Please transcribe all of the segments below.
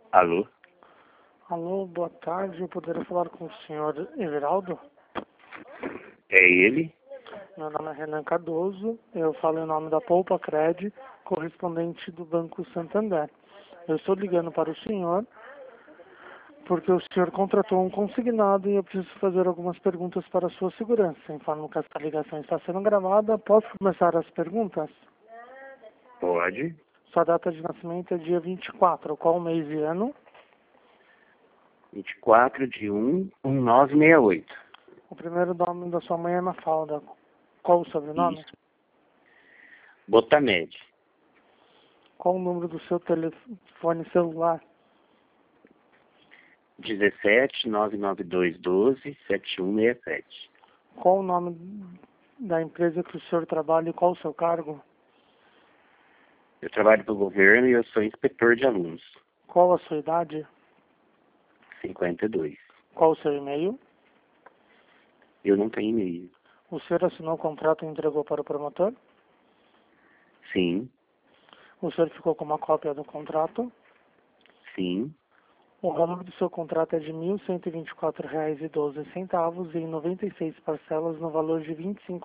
Alô? Alô, boa tarde. Eu poderia falar com o senhor Everaldo? É ele? Meu nome é Renan Cardoso. Eu falo em nome da Poupa Cred, correspondente do Banco Santander. Eu estou ligando para o senhor porque o senhor contratou um consignado e eu preciso fazer algumas perguntas para a sua segurança. Informo que essa ligação está sendo gravada. Posso começar as perguntas? Pode. Sua data de nascimento é dia 24. Qual mês e ano? 24/1/1968. O primeiro nome da sua mãe é Mafalda. Qual o sobrenome? Isso. Botamed. Qual o número do seu telefone celular? 17 99212 7167. Qual o nome da empresa que o senhor trabalha e qual o seu cargo? Eu trabalho para o governo e eu sou inspetor de alunos. Qual a sua idade? 52. Qual o seu e-mail? Eu não tenho e-mail. O senhor assinou o contrato e entregou para o promotor? Sim, O senhor ficou com uma cópia do contrato? sim, O valor do seu contrato é de R$ 1.124,12 em 96 parcelas no valor de R$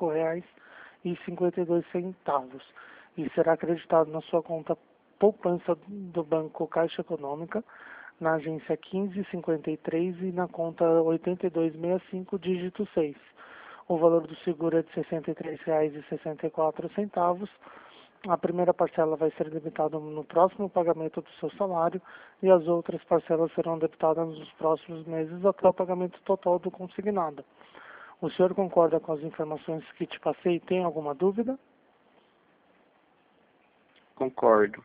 25,52 e será acreditado na sua conta poupança do Banco Caixa Econômica, na agência 1553 e na conta 8265, dígito 6. O valor do seguro é de R$ 63,64. A primeira parcela vai ser debitada no próximo pagamento do seu salário e as outras parcelas serão debitadas nos próximos meses até o pagamento total do consignado. O senhor concorda com as informações que te passei e tem alguma dúvida? concordo.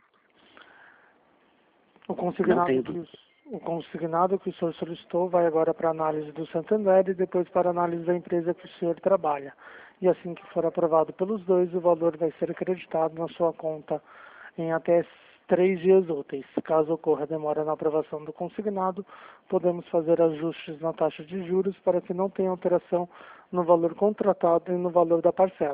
O Não consignado tenho que dúvida. o senhor solicitou vai agora para análise do Santander e depois para análise da empresa que o senhor trabalha. E assim que for aprovado pelos dois, o valor vai ser acreditado na sua conta em até 3 dias úteis. Caso ocorra demora na aprovação do consignado, podemos fazer ajustes na taxa de juros para que não tenha alteração no valor contratado e no valor da parcela.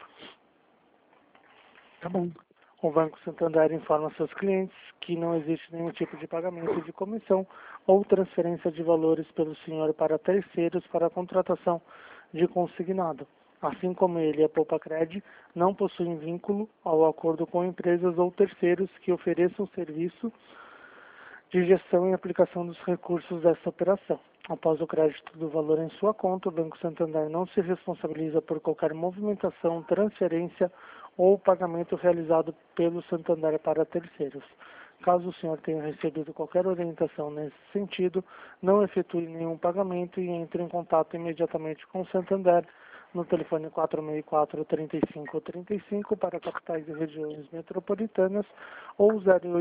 Tá bom. O Banco Santander informa seus clientes que não existe nenhum tipo de pagamento de comissão ou transferência de valores pelo senhor para terceiros para a contratação de consignado. Assim como ele e a Poupa Cred não possuem vínculo ao acordo com empresas ou terceiros que ofereçam serviço de gestão e aplicação dos recursos dessa operação. Após o crédito do valor em sua conta, o Banco Santander não se responsabiliza por qualquer movimentação, transferência ou pagamento realizado pelo Santander para terceiros. Caso o senhor tenha recebido qualquer orientação nesse sentido, não efetue nenhum pagamento e entre em contato imediatamente com o Santander no telefone 464-3535 para capitais e regiões metropolitanas ou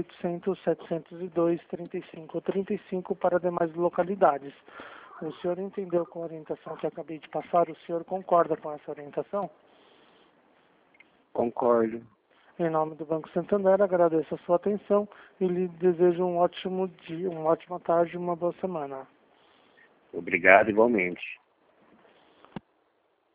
0800-702-3535 para demais localidades. O senhor entendeu com a orientação que acabei de passar? O senhor concorda com essa orientação? Concordo. Em nome do Banco Santander, agradeço a sua atenção e lhe desejo um ótimo dia, uma ótima tarde e uma boa semana. Obrigado igualmente.